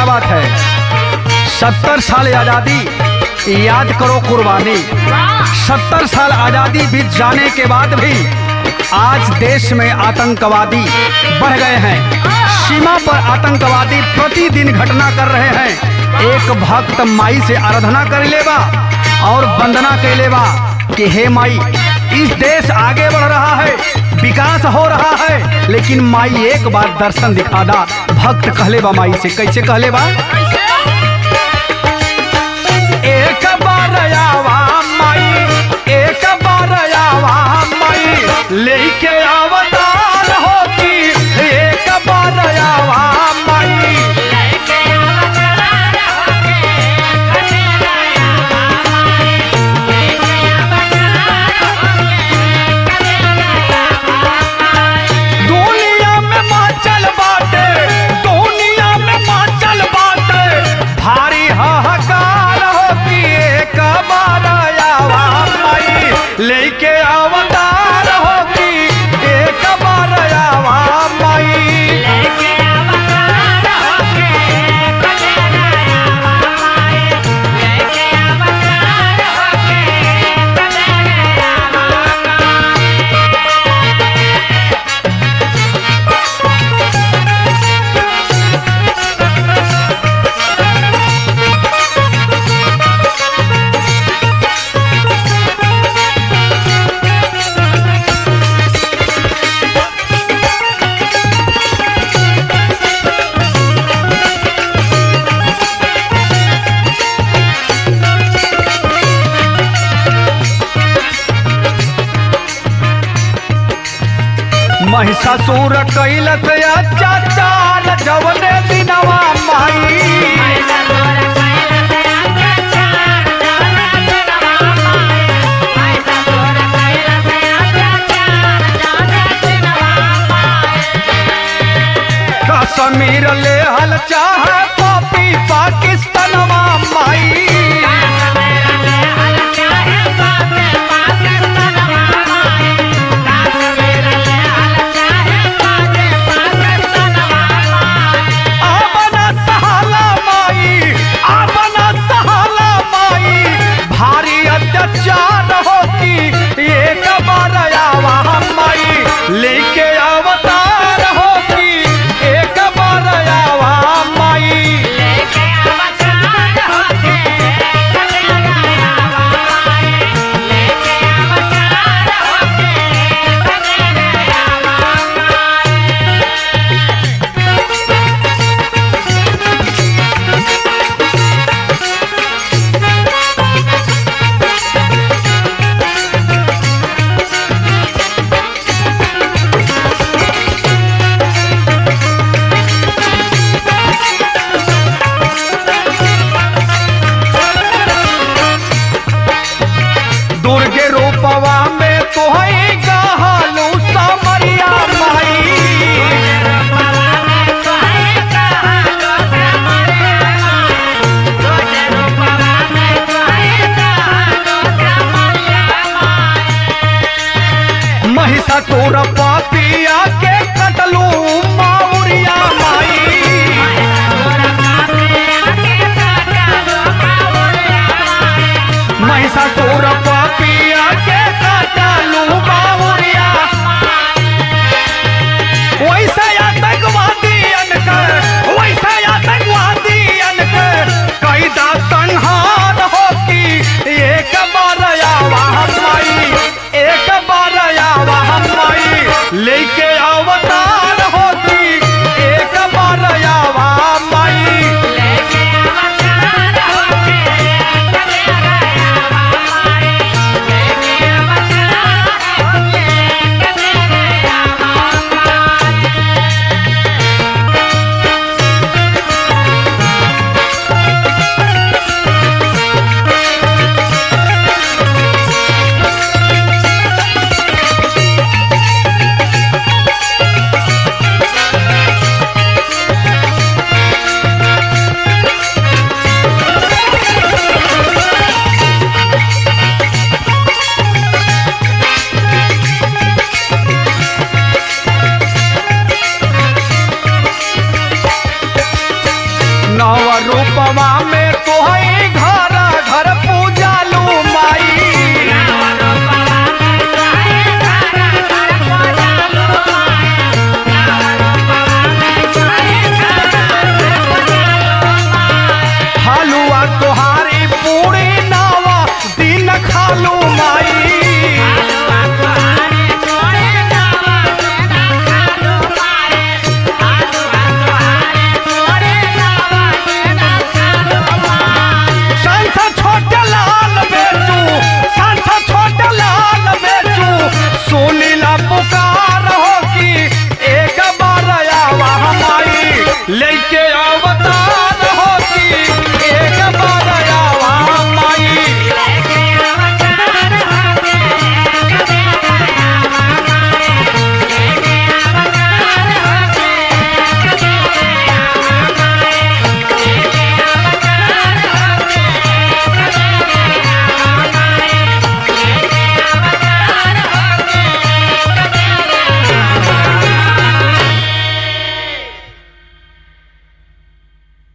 बात है। 70 साल आज़ादी, याद करो कुर्बानी। 70 साल आज़ादी बीत जाने के बाद भी आज देश में आतंकवादी बढ़ गए हैं। सीमा पर आतंकवादी प्रतिदिन घटना कर रहे हैं। एक भक्त माई से आराधना कर लेबा और वंदना कर लेबा कि हे माई, इस देश आगे बढ़ रहा है, विकास हो रहा है, लेकिन माई एक बार दर्शन दिखा दा। भक्त कहले बा माई से, कैसे कहले बा? एक बार आवा माई, एक बार आवा माई, लेके अवतार होती, एक बार आवा माई। दुनिया में माचल बाटे, दुनिया में माचल बाटे, भारी हाहाकार होती, एक बार आवा माई, लेके अवतार होती, एक बार आवा माई। महिषासुर कैलस अत्याचार जवने दिनवा माई। कश्मीर ले हल चाहे पापी पाकिस्तानवा माई। अत्याचार होती, एक बार आवा माई, लेके अवतार होती, एक बार आवा माई। है घर घर पूजालू माई। हलुआ तोहारी पूरी नावा दिन खालू माई। सुनीला पुकार हो कि एक बार आवा हमारी लेके आवा